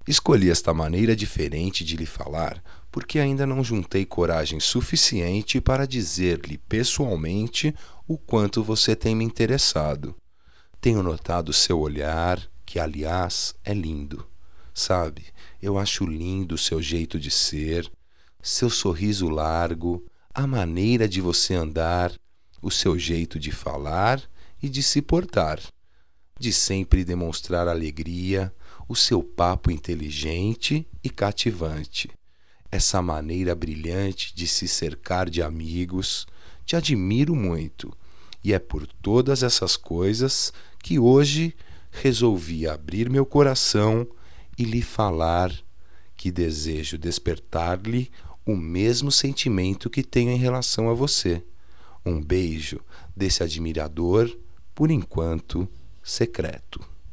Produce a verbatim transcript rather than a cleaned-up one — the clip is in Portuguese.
Escolhi esta maneira diferente de lhe falar porque ainda não juntei coragem suficiente para dizer-lhe pessoalmente o quanto você tem me interessado. Tenho notado seu olhar, que aliás é lindo. Sabe, eu acho lindo o seu jeito de ser, seu sorriso largo, a maneira de você andar, o seu jeito de falar e de se portar, de sempre demonstrar alegria, o seu papo inteligente e cativante, essa maneira brilhante de se cercar de amigos. Te admiro muito, e é por todas essas coisas que hoje resolvi abrir meu coração e lhe falar que desejo despertar-lhe o mesmo sentimento que tenho em relação a você. Um beijo desse admirador, por enquanto, secreto.